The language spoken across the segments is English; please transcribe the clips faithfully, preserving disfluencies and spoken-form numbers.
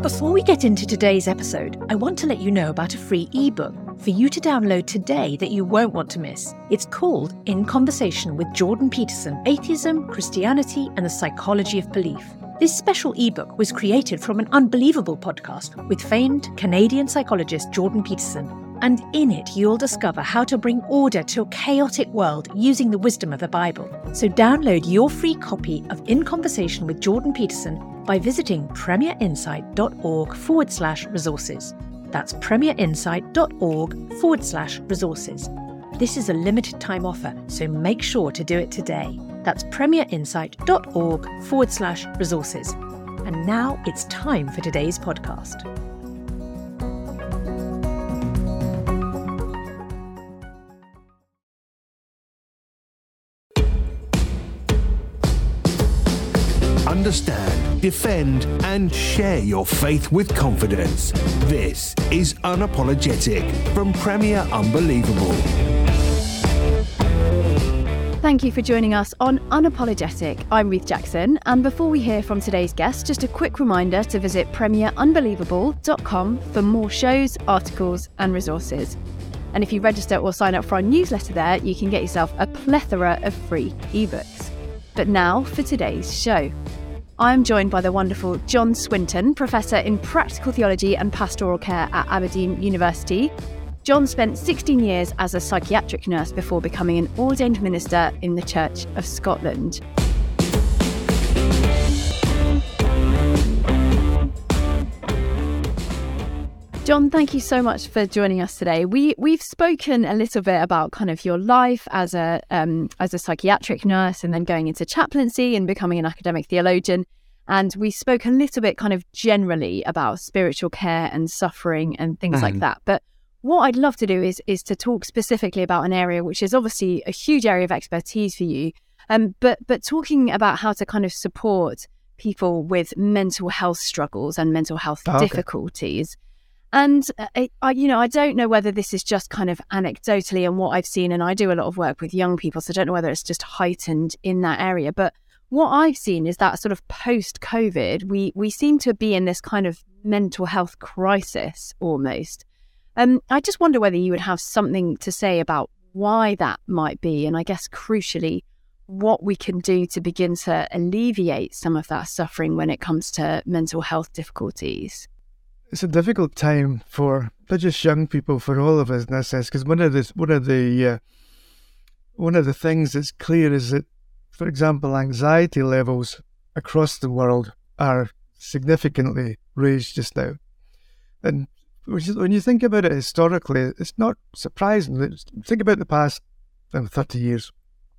Before we get into today's episode, I want to let you know about a free ebook for you to download today that you won't want to miss. It's called In Conversation with Jordan Peterson, Atheism, Christianity, and the Psychology of Belief. This special ebook was created from an unbelievable podcast with famed Canadian psychologist Jordan Peterson. And in it, you'll discover how to bring order to a chaotic world using the wisdom of the Bible. So download your free copy of In Conversation with Jordan Peterson by visiting premierinsight.org forward slash resources. That's premierinsight.org forward slash resources. This is a limited time offer, so make sure to do it today. That's premierinsight.org forward slash resources. And now it's time for today's podcast. Understand, defend, and share your faith with confidence. This is Unapologetic from Premier Unbelievable. Thank you for joining us on Unapologetic. I'm Ruth Jackson, and before we hear from today's guest, just a quick reminder to visit premier unbelievable dot com for more shows, articles, and resources. And if you register or sign up for our newsletter there, you can get yourself a plethora of free ebooks. But now for today's show. I'm joined by the wonderful John Swinton, Professor in Practical Theology and Pastoral Care at Aberdeen University. John spent sixteen years as a psychiatric nurse before becoming an ordained minister in the Church of Scotland. John, thank you so much for joining us today. We we've spoken a little bit about kind of your life as a um, as a psychiatric nurse, and then going into chaplaincy and becoming an academic theologian. And we spoke a little bit kind of generally about spiritual care and suffering and things mm. like that. But what I'd love to do is is to talk specifically about an area which is obviously a huge area of expertise for you, um, but but talking about how to kind of support people with mental health struggles and mental health oh, difficulties. Okay. And, I, I, you know, I don't know whether this is just kind of anecdotally and what I've seen, and I do a lot of work with young people, so I don't know whether it's just heightened in that area. But what I've seen is that sort of post-COVID, we, we seem to be in this kind of mental health crisis almost. Um, I just wonder whether you would have something to say about why that might be, and I guess crucially, what we can do to begin to alleviate some of that suffering when it comes to mental health difficulties. It's a difficult time for not just young people, for all of us in that sense, because one of the one of the uh, one of the things that's clear is that, for example, anxiety levels across the world are significantly raised just now. And when you think about it historically, it's not surprising. Think about the past um, thirty years.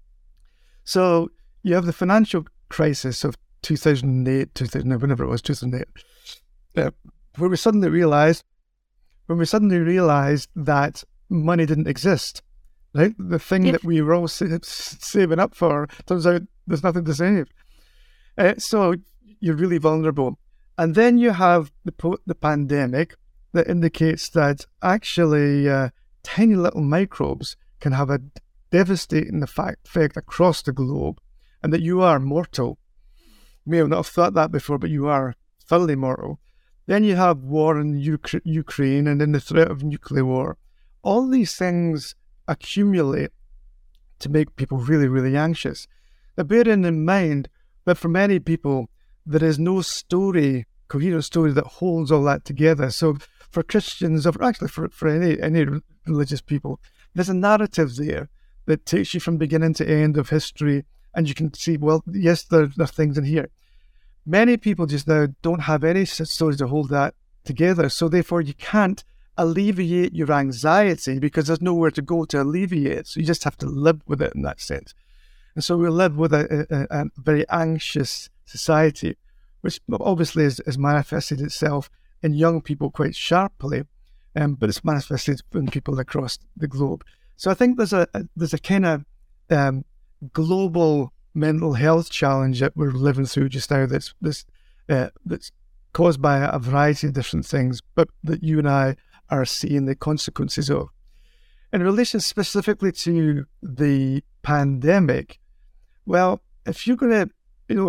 So you have the financial crisis of two thousand eight, two thousand, whenever it was, two thousand eight. Uh, where we suddenly realised, when we suddenly realised that money didn't exist, right? The thing yeah. that we were all sa- saving up for, turns out there's nothing to save. Uh, so you're really vulnerable. And then you have the po- the pandemic that indicates that actually uh, tiny little microbes can have a devastating effect, effect across the globe, and that you are mortal. You may have not have thought that before, but you are thoroughly mortal. Then you have war in Ukra- Ukraine and then the threat of nuclear war. All these things accumulate to make people really, really anxious. Now, bearing in mind that for many people, there is no story, coherent story that holds all that together. So for Christians, or actually for, for any, any religious people, there's a narrative there that takes you from beginning to end of history, and you can see, well, yes, there, there are things in here. Many people just now don't have any stories to hold that together, so therefore you can't alleviate your anxiety because there's nowhere to go to alleviate it. So you just have to live with it in that sense. And so we live with a, a, a very anxious society, which obviously has, has manifested itself in young people quite sharply, um, but it's manifested in people across the globe. So I think there's a, a there's a kind of um, global mental health challenge that we're living through just now that's this uh, that's caused by a variety of different things, but that you and I are seeing the consequences of. In relation specifically to the pandemic, well, if you're going to, you know,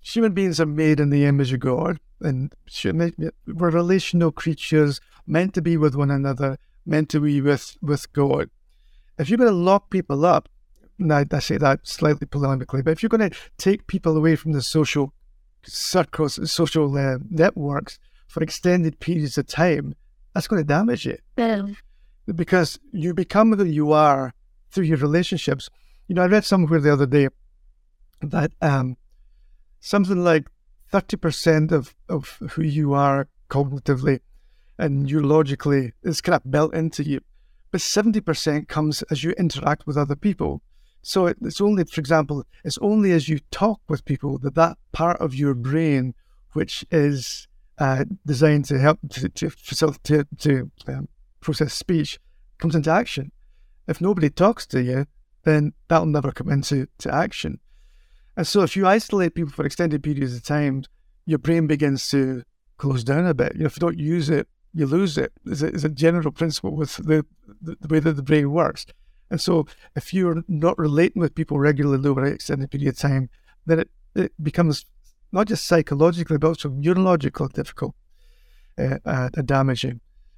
human beings are made in the image of God, and we're relational creatures, meant to be with one another, meant to be with, with God. If you're going to lock people up, now I say that slightly polemically, but if you're going to take people away from the social circles, social uh, networks for extended periods of time, that's going to damage it. Yeah. Because you become who you are through your relationships. You know, I read somewhere the other day that um, something like thirty percent of, of who you are cognitively and neurologically is kind of built into you, but seventy percent comes as you interact with other people. So it, it's only, for example, it's only as you talk with people that that part of your brain, which is uh, designed to help to, to facilitate to um, process speech, comes into action. If nobody talks to you, then that'll never come into to action. And so if you isolate people for extended periods of time, your brain begins to close down a bit. You know, if you don't use it, you lose it. It's a, it's a general principle with the, the, the way that the brain works. And so if you're not relating with people regularly over an extended period of time, then it, it becomes not just psychologically, but also neurologically difficult uh, uh, and damaging.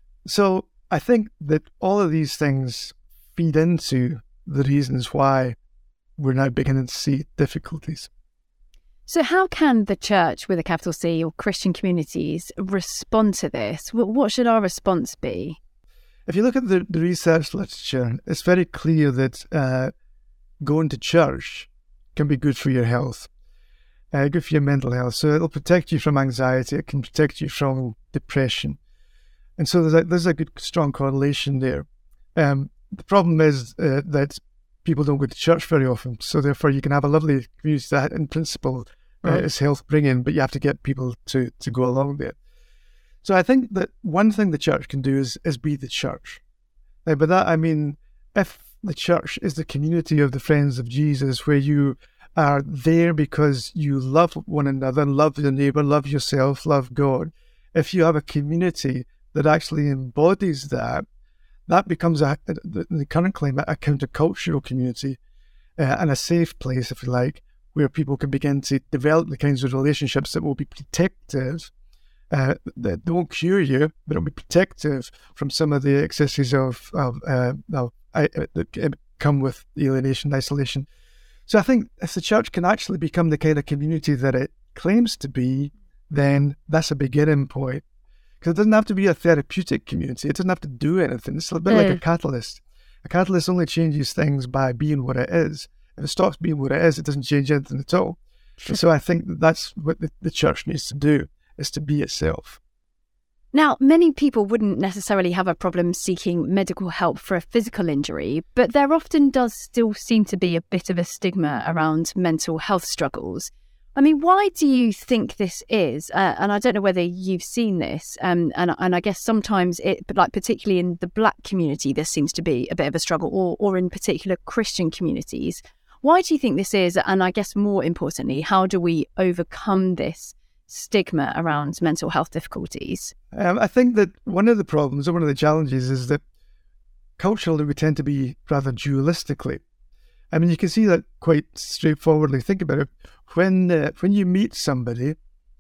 So I think that all of these things feed into the reasons why we're now beginning to see difficulties. So how can the church, with a capital C, or Christian communities respond to this? What should our response be? If you look at the, the research literature, it's very clear that uh, going to church can be good for your health, uh, good for your mental health. So it'll protect you from anxiety, it can protect you from depression. And so there's a, there's a good, strong correlation there. Um, the problem is uh, that people don't go to church very often. So therefore you can have a lovely community that in principle uh, right. is health bringing, but you have to get people to, to go along there. So I think that one thing the church can do is, is be the church. Now, by that I mean, if the church is the community of the friends of Jesus, where you are there because you love one another, love your neighbour, love yourself, love God, if you have a community that actually embodies that, that becomes, a, the, the current climate, a countercultural community uh, and a safe place, if you like, where people can begin to develop the kinds of relationships that will be protective, uh, that won't cure you, but it'll be protective from some of the excesses of, of, uh, of uh, that come with alienation, isolation. So I think if the church can actually become the kind of community that it claims to be, then that's a beginning point. Because it doesn't have to be a therapeutic community. It doesn't have to do anything. It's a bit mm. like a catalyst. A catalyst only changes things by being what it is. If it stops being what it is, it doesn't change anything at all. And so I think that that's what the, the church needs to do, is to be itself. Now, many people wouldn't necessarily have a problem seeking medical help for a physical injury, but there often does still seem to be a bit of a stigma around mental health struggles. I mean, why do you think this is? Uh, and I don't know whether you've seen this. Um, and, and I guess sometimes, it, like particularly in the Black community, this seems to be a bit of a struggle, or, or in particular Christian communities. Why do you think this is? And I guess more importantly, how do we overcome this stigma around mental health difficulties? Um, I think that one of the problems, or one of the challenges, is that culturally we tend to be rather dualistically. I mean, you can see that quite straightforwardly. Think about it. When uh, when you meet somebody,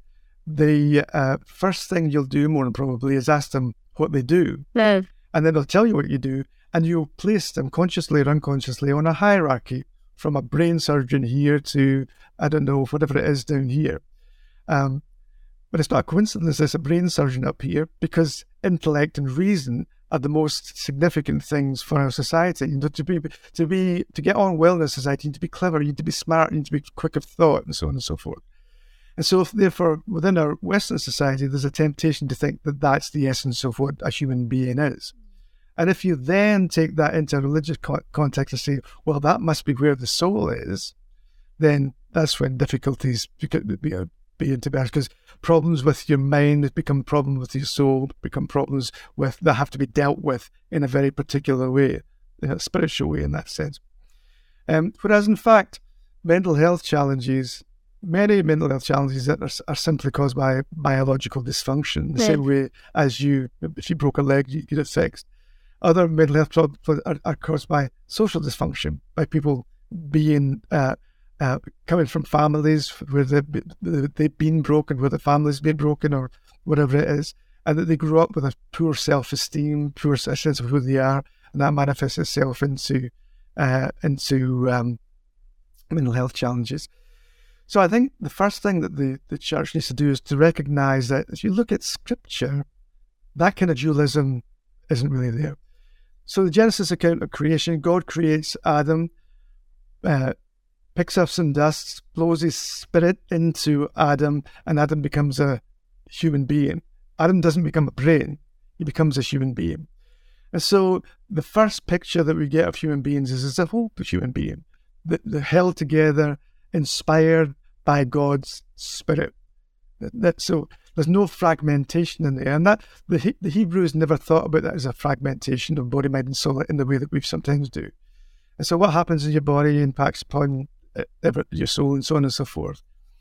the uh, first thing you'll do, more than probably, is ask them what they do. Yeah. And then they'll tell you what you do, and you'll place them consciously or unconsciously on a hierarchy from a brain surgeon here to, I don't know, whatever it is down here. Um, but it's not a coincidence there's a brain surgeon up here, because intellect and reason are the most significant things for our society. You know, to be to be to get on well in a society, you need to be clever, you need to be smart, you need to be quick of thought, and so on and so forth. And so, if, therefore, within our Western society, there's a temptation to think that that's the essence of what a human being is. And if you then take that into a religious co- context and say, well, that must be where the soul is, then that's when difficulties begin to bear, because problems with your mind become problems with your soul, become problems with that have to be dealt with in a very particular way, in a spiritual way in that sense. Um, whereas in fact, mental health challenges, many mental health challenges that are, are simply caused by biological dysfunction, the yeah. same way as you, if you broke a leg, you get it fixed. Other mental health problems are, are caused by social dysfunction, by people being uh, uh, coming from families where they've, they've been broken, where the family's been broken or whatever it is, and that they grew up with a poor self-esteem, poor sense of who they are, and that manifests itself into uh, into um, mental health challenges. So I think the first thing that the, the church needs to do is to recognise that as you look at Scripture, that kind of dualism isn't really there. So the Genesis account of creation, God creates Adam, uh, picks up some dust, blows his spirit into Adam, and Adam becomes a human being. Adam doesn't become a brain, he becomes a human being. And so the first picture that we get of human beings is as a whole human being, that they're held together, inspired by God's Spirit. That, that so there's no fragmentation in there, and that the the Hebrews never thought about that as a fragmentation of body, mind, and soul in the way that we sometimes do. And so what happens in your body impacts upon your soul, and so on and so forth.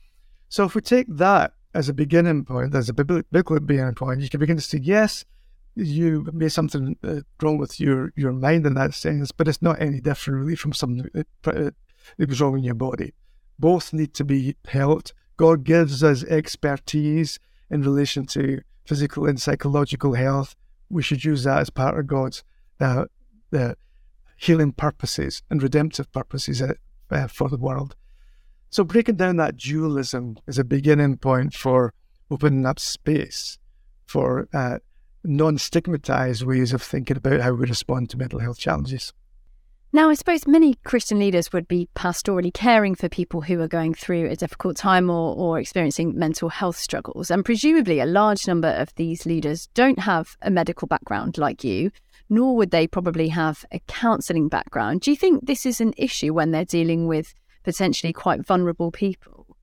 So if we take that as a beginning point, as a biblical beginning point, you can begin to say, yes, you may have something uh, wrong with your, your mind in that sense, but it's not any different really from something that, uh, that was wrong in your body. Both need to be helped. God gives us expertise in relation to physical and psychological health. We should use that as part of God's uh, uh, healing purposes and redemptive purposes uh, uh, for the world. So breaking down that dualism is a beginning point for opening up space for uh, non-stigmatized ways of thinking about how we respond to mental health challenges. Now, I suppose many Christian leaders would be pastorally caring for people who are going through a difficult time or, or experiencing mental health struggles. And presumably a large number of these leaders don't have a medical background like you, nor would they probably have a counselling background. Do you think this is an issue when they're dealing with potentially quite vulnerable people?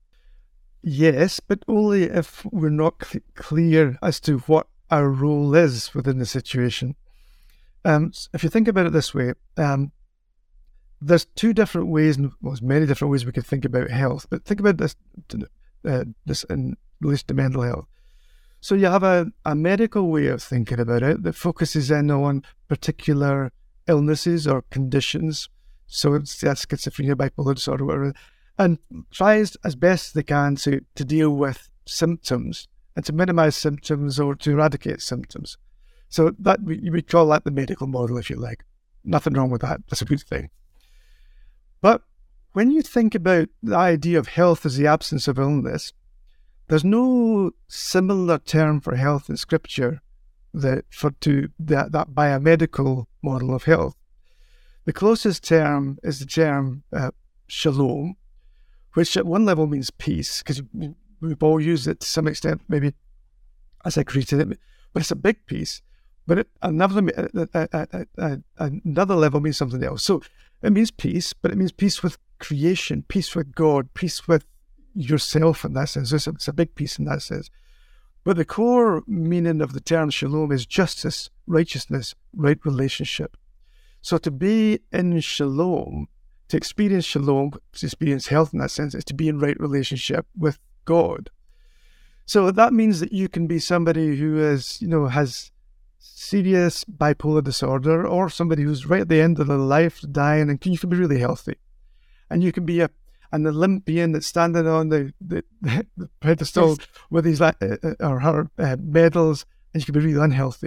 Yes, but only if we're not cl- clear as to what our role is within the situation. Um, if you think about it this way, um, there's two different ways, and well, there's many different ways we could think about health, but think about this, uh, this in relation to mental health. So you have a, a medical way of thinking about it that focuses in on particular illnesses or conditions. So it's that's schizophrenia, bipolar disorder, whatever, and tries as best they can to, to deal with symptoms and to minimize symptoms or to eradicate symptoms. So that we, we call that the medical model, if you like. Nothing wrong with that. That's a good thing. But when you think about the idea of health as the absence of illness, there's no similar term for health in Scripture that for to that, that biomedical model of health. The closest term is the term uh, shalom, which at one level means peace, because we've all used it to some extent, maybe as I created it, but it's a big piece. But it, another uh, uh, uh, uh, another level means something else. So it means peace, but it means peace with creation, peace with God, peace with yourself in that sense. It's a, it's a big piece in that sense. But the core meaning of the term shalom is justice, righteousness, right relationship. So to be in shalom, to experience shalom, to experience health in that sense, is to be in right relationship with God. So that means that you can be somebody who is, you know, has serious bipolar disorder, or somebody who's right at the end of their life, dying, and you can be really healthy. And you can be a an Olympian that's standing on the, the, the pedestal yes. with his uh, or her uh, medals, and you can be really unhealthy.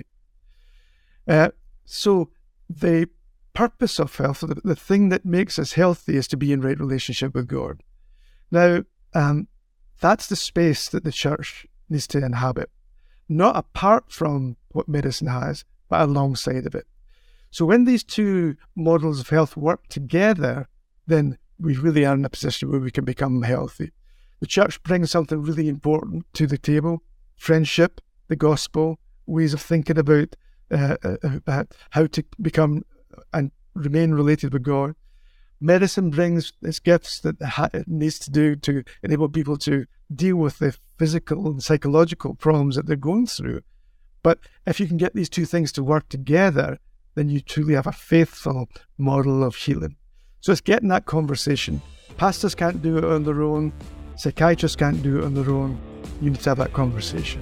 Uh, so the purpose of health, the, the thing that makes us healthy, is to be in right relationship with God. Now, um, that's the space that the church needs to inhabit, not apart from what medicine has, but alongside of it. So when these two models of health work together, then we really are in a position where we can become healthy. The church brings something really important to the table: friendship, the gospel, ways of thinking about uh, uh, uh, how to become and remain related with God. Medicine brings its gifts that it needs to do to enable people to deal with the physical and psychological problems that they're going through. But if you can get these two things to work together, then you truly have a faithful model of healing. So it's getting that conversation. Pastors can't do it on their own. Psychiatrists can't do it on their own. You need to have that conversation.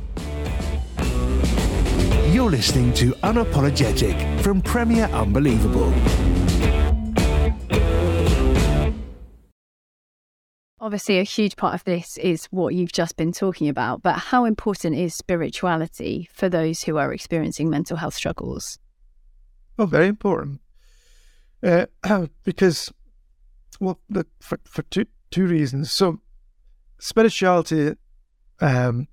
You're listening to Unapologetic from Premier Unbelievable. Obviously, a huge part of this is what you've just been talking about, but how important is spirituality for those who are experiencing mental health struggles? Oh, very important. Uh, because, well, the, for, for two, two reasons. So, spirituality, um,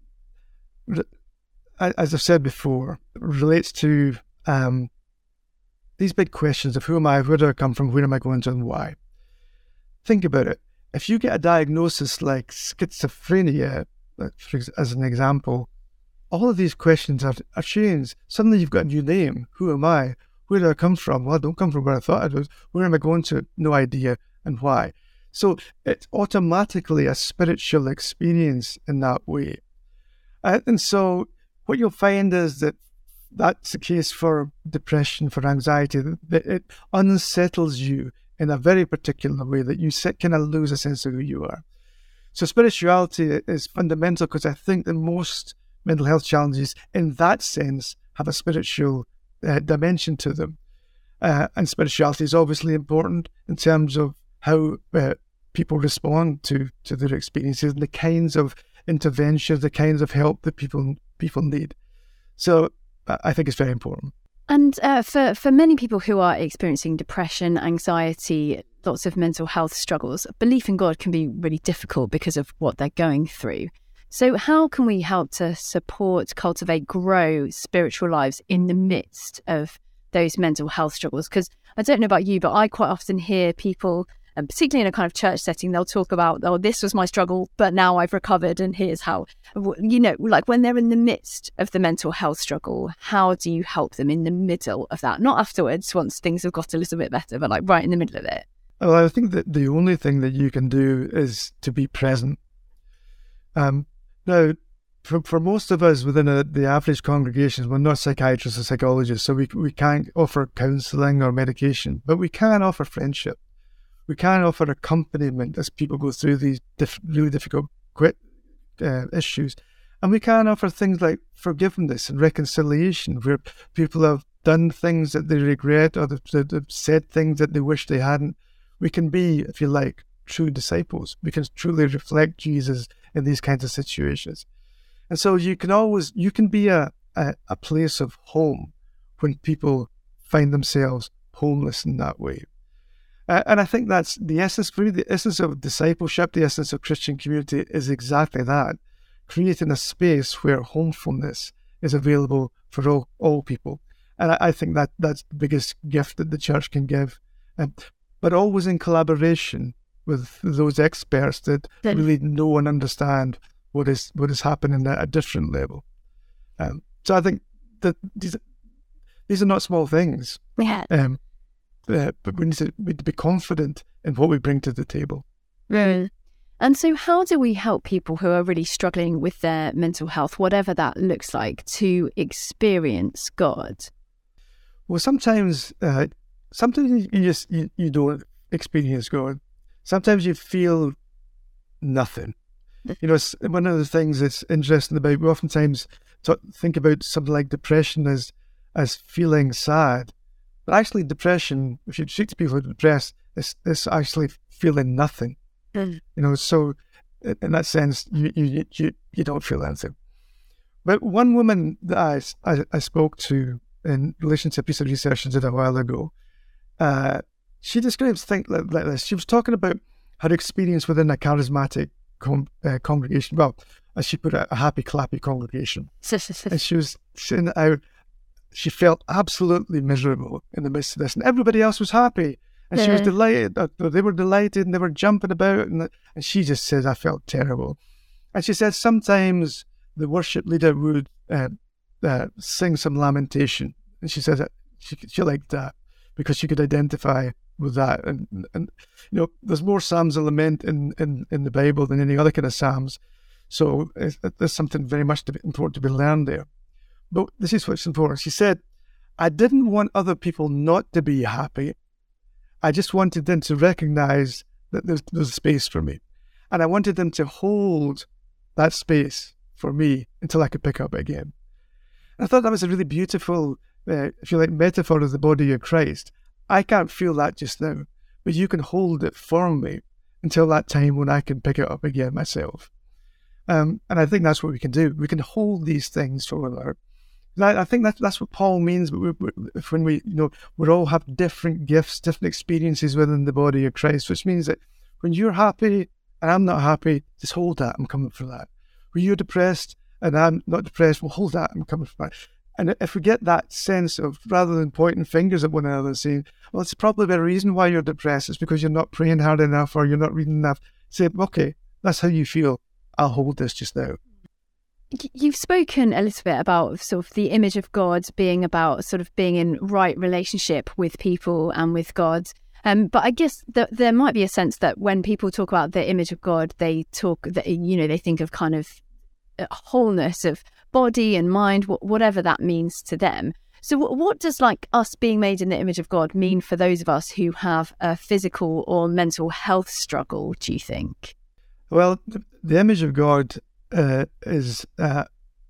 as I've said before, relates to um, these big questions of who am I, where do I come from, where am I going to, and why. Think about it. If you get a diagnosis like schizophrenia, as an example, all of these questions are, are changed. Suddenly you've got a new name. Who am I? Where do I come from? Well, I don't come from where I thought I was. Where am I going to? No idea. And why? So it's automatically a spiritual experience in that way. Uh, and so what you'll find is that that's the case for depression, for anxiety, that it unsettles you in a very particular way, that you kind of lose a sense of who you are. So spirituality is fundamental because I think that most mental health challenges in that sense have a spiritual uh, dimension to them. Uh, and spirituality is obviously important in terms of how uh, people respond to, to their experiences and the kinds of interventions, the kinds of help that people people need. So uh, I think it's very important. And uh, for, for many people who are experiencing depression, anxiety, lots of mental health struggles, belief in God can be really difficult because of what they're going through. So how can we help to support, cultivate, grow spiritual lives in the midst of those mental health struggles? Because I don't know about you, but I quite often hear people, and particularly in a kind of church setting, they'll talk about, oh, this was my struggle, but now I've recovered and here's how. You know, like when they're in the midst of the mental health struggle, how do you help them in the middle of that? Not afterwards, once things have got a little bit better, but like right in the middle of it. Well, I think that the only thing that you can do is to be present. Um, now, for, for most of us within a, the average congregations, we're not psychiatrists or psychologists, so we we can't offer counselling or medication, but we can offer friendship. We can offer accompaniment as people go through these diff- really difficult quit, uh, issues. And we can offer things like forgiveness and reconciliation, where people have done things that they regret or they've said things that they wish they hadn't. We can be, if you like, true disciples. We can truly reflect Jesus in these kinds of situations. And so you can always, you can be a, a, a place of home when people find themselves homeless in that way. Uh, and I think that's the essence, really, the essence of discipleship, the essence of Christian community is exactly that, creating a space where homefulness is available for all, all people. And I, I think that that's the biggest gift that the church can give, um, but always in collaboration with those experts that then, really know and understand what is what is happening at a different level. Um, so I think that these, these are not small things. Yeah. Um, Uh, but we need, to, we need to be confident in what we bring to the table. Mm. And so how do we help people who are really struggling with their mental health, whatever that looks like, to experience God? Well, sometimes uh, sometimes you just you, you don't experience God. Sometimes you feel nothing. You know, it's one of the things that's interesting about, we oftentimes talk, think about something like depression as as feeling sad. But actually, depression, if you speak to people who are depressed, it's, it's actually feeling nothing. Mm. You know, so in that sense, you, you you you don't feel anything. But one woman that I, I, I spoke to in relation to a piece of research I did a while ago, uh, she describes things like, like this. She was talking about her experience within a charismatic con- uh, congregation. Well, as she put it, a happy, clappy congregation. And she was saying how she felt absolutely miserable in the midst of this, and everybody else was happy, and yeah. she was delighted. They were delighted, and they were jumping about, and, and she just says, "I felt terrible." And she said sometimes the worship leader would uh, uh, sing some lamentation, and she said that she she liked that because she could identify with that. And and you know, there's more psalms of lament in, in, in the Bible than any other kind of psalms, so it's, there's something very much to be, important to be learned there. But this is what's important. She said, I didn't want other people not to be happy. I just wanted them to recognize that there's, there's space for me. And I wanted them to hold that space for me until I could pick up again. And I thought that was a really beautiful, uh, if you like, metaphor of the body of Christ. I can't feel that just now, but you can hold it for me until that time when I can pick it up again myself. Um, and I think that's what we can do. We can hold these things for one another. I think that's that's what Paul means. But when we, you know, we all have different gifts, different experiences within the body of Christ, which means that when you're happy and I'm not happy, just hold that. I'm coming for that. When you're depressed and I'm not depressed, well, hold that. I'm coming for that. And if we get that sense of, rather than pointing fingers at one another and saying, well, it's probably the reason why you're depressed. It's because you're not praying hard enough or you're not reading enough. Say, okay, that's how you feel. I'll hold this just now. You've spoken a little bit about sort of the image of God being about sort of being in right relationship with people and with God. Um, but I guess that there might be a sense that when people talk about the image of God, they talk that, you know, they think of kind of wholeness of body and mind, whatever that means to them. So what does like us being made in the image of God mean for those of us who have a physical or mental health struggle, do you think? Well, the image of God uh, is, uh,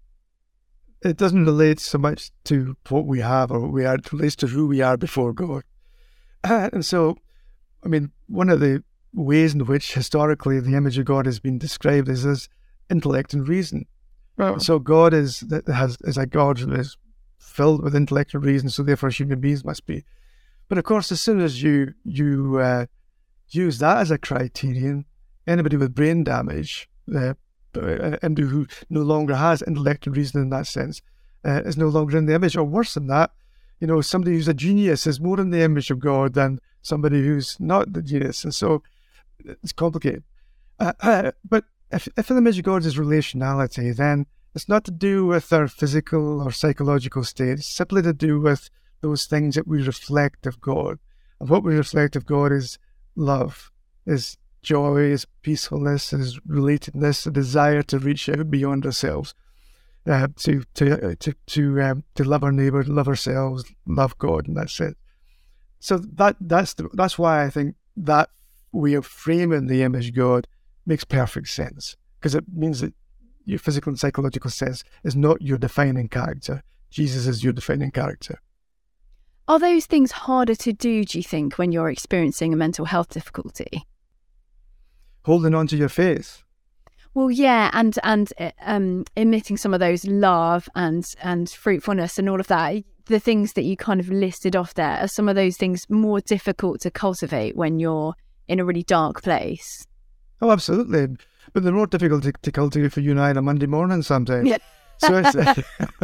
it doesn't relate so much to what we have or what we are, it relates to who we are before God. Uh, and so, I mean, one of the ways in which historically the image of God has been described is as intellect and reason. Oh. So God is has is a God who is filled with intellect and reason, so therefore human beings must be. But of course, as soon as you, you uh, use that as a criterion, anybody with brain damage, uh, anybody who no longer has intellect and reason in that sense, uh, is no longer in the image. Or worse than that, you know, somebody who's a genius is more in the image of God than somebody who's not the genius. And so it's complicated. Uh, uh, but if, if the image of God is relationality, then it's not to do with our physical or psychological state. It's simply to do with those things that we reflect of God. And what we reflect of God is love, is joy, is peacefulness, is relatedness, a desire to reach out beyond ourselves, uh, to to to to um, to love our neighbour, love ourselves, love God, and that's it. So that that's the, that's why I think that way of framing the image of God makes perfect sense, because it means that your physical and psychological sense is not your defining character. Jesus is your defining character. Are those things harder to do, do you think, when you're experiencing a mental health difficulty? Holding on to your faith. Well, yeah, and and um, emitting some of those love and and fruitfulness and all of that. The things that you kind of listed off there, are some of those things more difficult to cultivate when you're in a really dark place? Oh, absolutely. But they're more difficult to, to cultivate for you and I on a Monday morning sometimes. Yeah. so it's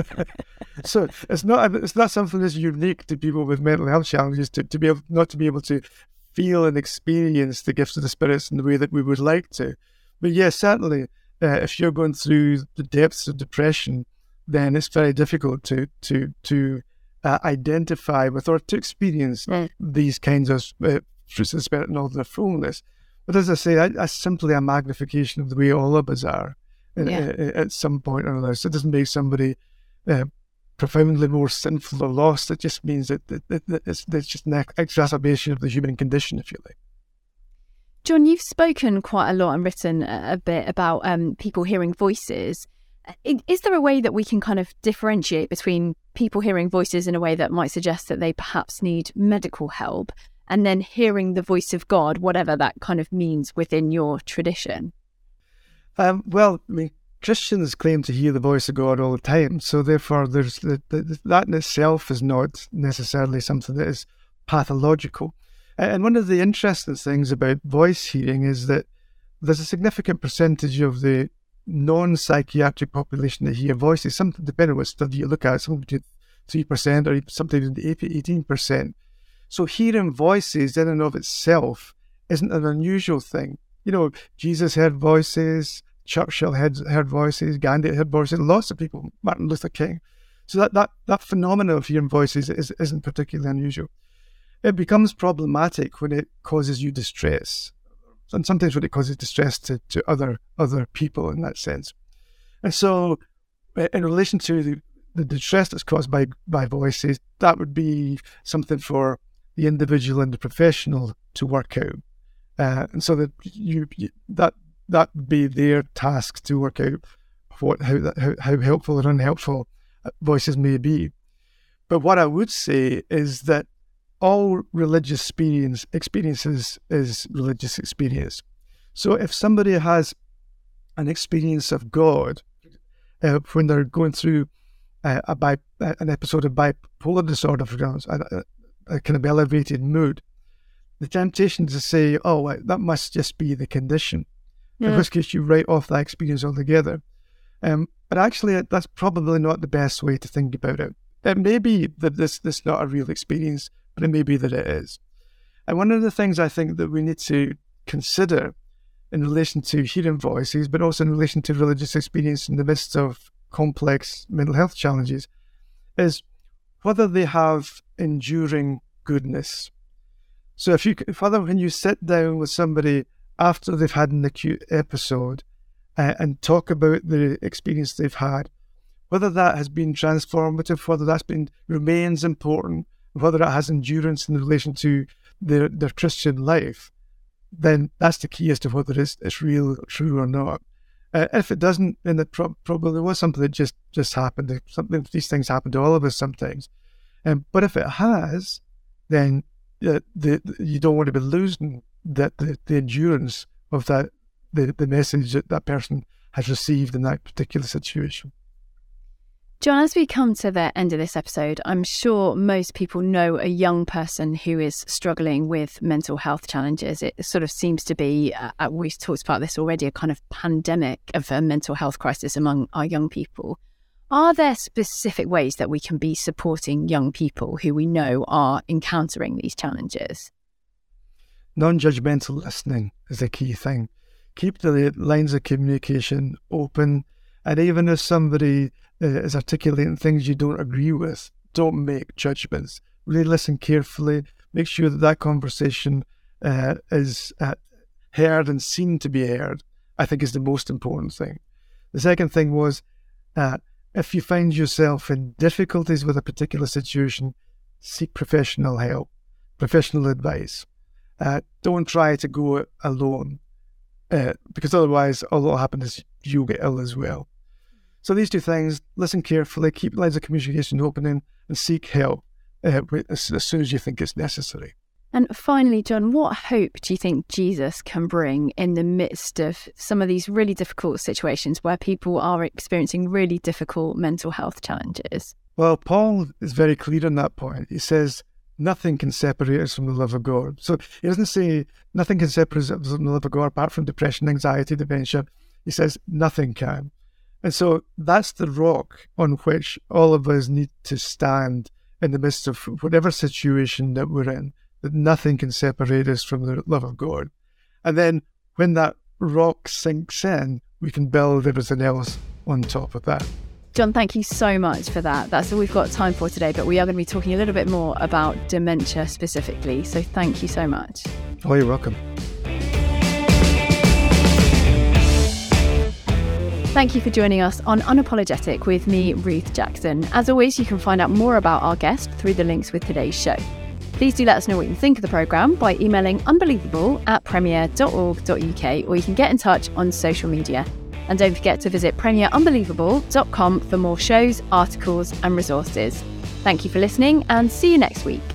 so it's not it's not something that's unique to people with mental health challenges to, to be able not to be able to feel and experience the gifts of the spirits in the way that we would like to. But yes, certainly, uh, if you're going through the depths of depression, then it's very difficult to to to uh, identify with or to experience mm. these kinds of uh, fruits of the spirit and all their fullness. But as I say, I, that's simply a magnification of the way all of us are in, yeah. uh, at some point or another. So it doesn't make somebody uh, profoundly more sinful or lost. It just means that, that, that, that it's, it's just an exacerbation of the human condition, if you like. John, you've spoken quite a lot and written a bit about um, people hearing voices. Is there a way that we can kind of differentiate between people hearing voices in a way that might suggest that they perhaps need medical help, and then hearing the voice of God, whatever that kind of means within your tradition? Um, well, I mean, Christians claim to hear the voice of God all the time, so therefore there's the, the, that in itself is not necessarily something that is pathological. And one of the interesting things about voice hearing is that there's a significant percentage of the non-psychiatric population that hear voices, something depending on what study you look at, something between three percent or sometimes eighteen percent. So hearing voices in and of itself isn't an unusual thing. You know, Jesus heard voices, Churchill heard, heard voices, Gandhi heard voices, lots of people, Martin Luther King. So that, that, that phenomenon of hearing voices is, isn't particularly unusual. It becomes problematic when it causes you distress, and sometimes when it causes distress to, to other other people in that sense. And so in relation to the, the distress that's caused by, by voices, that would be something for the individual and the professional to work out. Uh, and so that you, you that that would be their task to work out what how, that, how how helpful or unhelpful voices may be. But what I would say is that all religious experience experiences is religious experience. So if somebody has an experience of God uh, when they're going through uh, a bi- an episode of bipolar disorder, for example, a, a, a kind of elevated mood, the temptation to say, oh, well, that must just be the condition, yeah. in which case you write off that experience altogether. Um, but actually, that's probably not the best way to think about it. It may be that this, this is not a real experience, but it may be that it is. And one of the things I think that we need to consider in relation to hearing voices, but also in relation to religious experience in the midst of complex mental health challenges, is whether they have enduring goodness. So if you, whether when you sit down with somebody after they've had an acute episode uh, and talk about the experience they've had, whether that has been transformative, whether that's been remains important, whether it has endurance in relation to their, their Christian life, then that's the key as to whether it's, it's real, true or not. Uh, if it doesn't, then it pro- probably was something that just, just happened. Something, these things happen to all of us sometimes. Um, but if it has, then uh, the, the, you don't want to be losing that the, the endurance of that the, the message that that person has received in that particular situation. John, as we come to the end of this episode, I'm sure most people know a young person who is struggling with mental health challenges. It sort of seems to be, uh, we've talked about this already, a kind of pandemic of a mental health crisis among our young people. Are there specific ways that we can be supporting young people who we know are encountering these challenges? Non-judgmental listening is a key thing. Keep the lines of communication open, and even if somebody uh, is articulating things you don't agree with, don't make judgments. Really listen carefully. Make sure that that conversation uh, is uh, heard and seen to be heard, I think is the most important thing. The second thing was that if you find yourself in difficulties with a particular situation, seek professional help, professional advice. Uh, don't try to go it alone, uh, because otherwise all that will happen is you'll get ill as well. So these two things, listen carefully, keep lines of communication open, and seek help uh, as, as soon as you think it's necessary. And finally, John, what hope do you think Jesus can bring in the midst of some of these really difficult situations where people are experiencing really difficult mental health challenges? Well, Paul is very clear on that point. He says, nothing can separate us from the love of God. So he doesn't say nothing can separate us from the love of God apart from depression, anxiety, dementia. He says nothing can. And so that's the rock on which all of us need to stand in the midst of whatever situation that we're in, that nothing can separate us from the love of God. And then when that rock sinks in, we can build everything else on top of that. John, thank you so much for that. That's all we've got time for today, but we are going to be talking a little bit more about dementia specifically. So thank you so much. Oh, you're welcome. Thank you for joining us on Unapologetic with me, Ruth Jackson. As always, you can find out more about our guest through the links with today's show. Please do let us know what you think of the programme by emailing unbelievable at premier dot org dot uk, or you can get in touch on social media. And don't forget to visit premier unbelievable dot com for more shows, articles and resources. Thank you for listening and see you next week.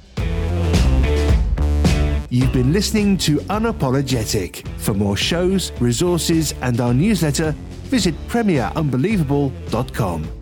You've been listening to Unapologetic. For more shows, resources and our newsletter, visit premier unbelievable dot com.